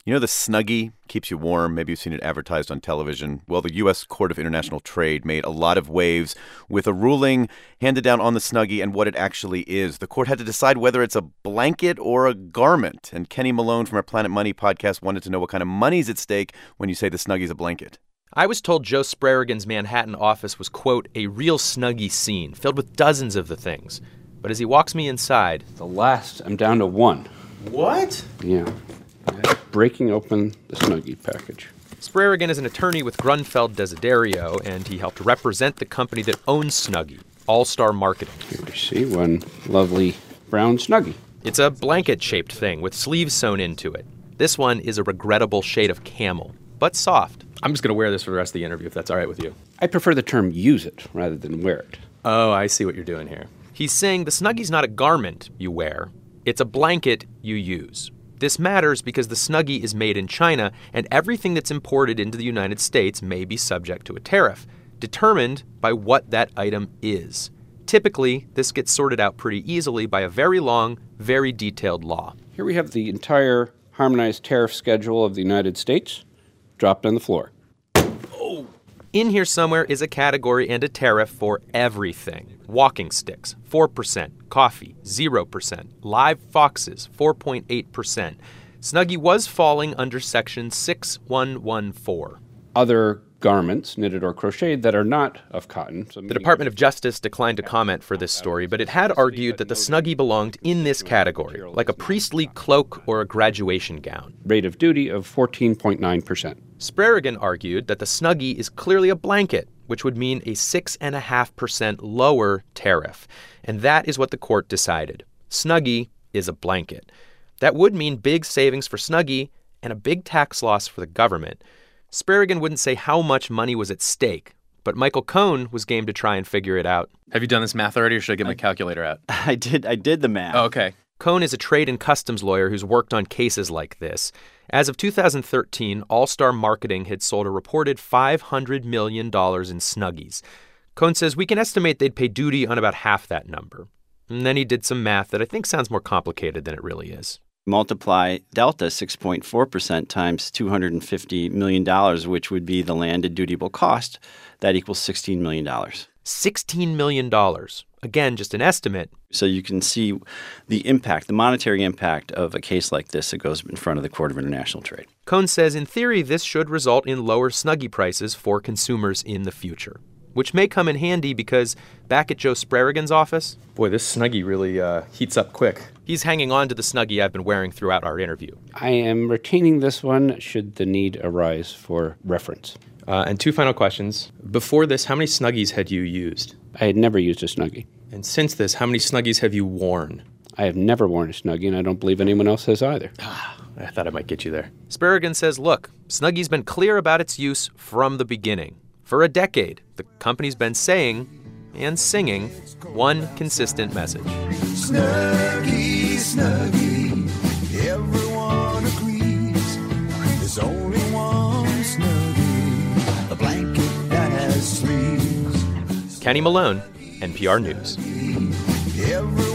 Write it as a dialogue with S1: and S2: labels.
S1: You know the Snuggie keeps you warm? Maybe you've seen it advertised on television. Well, the U.S. Court of International Trade made a lot of waves with a ruling handed down on the Snuggie and what it actually is. The court had to decide whether it's a blanket or a garment. And Kenny Malone from our Planet Money podcast wanted to know what kind of money's at stake when you say the Snuggie's a blanket.
S2: I was told Joe Sprarigan's Manhattan office was, quote, a real Snuggie scene filled with dozens of the things. But as he walks me inside...
S3: The last, I'm down to one.
S1: What?
S3: Yeah. Breaking open the Snuggie package.
S2: Sprarigan is an attorney with Grunfeld Desiderio, and he helped represent the company that owns Snuggie, All-Star Marketing.
S3: Here we see one lovely brown Snuggie.
S2: It's a blanket-shaped thing with sleeves sewn into it. This one is a regrettable shade of camel, but soft. I'm just going to wear this for the rest of the interview, if that's all right with you.
S3: I prefer the term use it rather than wear it.
S2: Oh, I see what you're doing here. He's saying the Snuggie's not a garment you wear. It's a blanket you use. This matters because the Snuggie is made in China, and everything that's imported into the United States may be subject to a tariff, determined by what that item is. Typically, this gets sorted out pretty easily by a very long, very detailed law.
S3: Here we have the entire harmonized tariff schedule of the United States dropped on the floor.
S2: In here somewhere is a category and a tariff for everything. Walking sticks, 4%. Coffee, 0%. Live foxes, 4.8%. Snuggie was falling under Section 6114.
S3: Other garments, knitted or crocheted, that are not of cotton.
S2: The Department of Justice declined to comment for this story, but it had argued that the Snuggie belonged in this category, like a priestly cloak or a graduation gown.
S3: Rate of duty of 14.9%.
S2: Sprarigan argued that the Snuggie is clearly a blanket, which would mean a 6.5% lower tariff. And that is what the court decided. Snuggie is a blanket. That would mean big savings for Snuggie and a big tax loss for the government. Sprarigan wouldn't say how much money was at stake, but Michael Cohn was game to try and figure it out.
S4: Have you done this math already, or should I get my calculator out?
S5: I did the math.
S4: Oh, okay.
S2: Cohn is a trade and customs lawyer who's worked on cases like this. As of 2013, All-Star Marketing had sold a reported $500 million in Snuggies. Cohn says we can estimate they'd pay duty on about half that number. And then he did some math that I think sounds more complicated than it really is.
S5: Multiply delta 6.4% times $250 million, which would be the landed dutiable cost. That equals $16 million.
S2: $16 million. Again, just an estimate.
S5: So you can see the impact, the monetary impact of a case like this that goes in front of the Court of International Trade.
S2: Cohn says in theory this should result in lower Snuggie prices for consumers in the future, which may come in handy because back at Joe Sprarigan's office...
S4: Boy, this Snuggie really heats up quick.
S2: He's hanging on to the Snuggie I've been wearing throughout our interview.
S3: I am retaining this one should the need arise for reference.
S4: And two final questions. Before this, how many Snuggies had you used?
S3: I had never used a Snuggie.
S4: And since this, how many Snuggies have you worn?
S3: I have never worn a Snuggie, and I don't believe anyone else has either.
S4: I thought I might get you there.
S2: Sprarigan says, look, Snuggie's been clear about its use from the beginning. For a decade, the company's been saying and singing one consistent message.
S6: Snuggie, Snuggie, everyone agrees. There's only one Snuggie, a blanket that has sleeves.
S2: Kenny Malone, NPR News.
S6: Everyone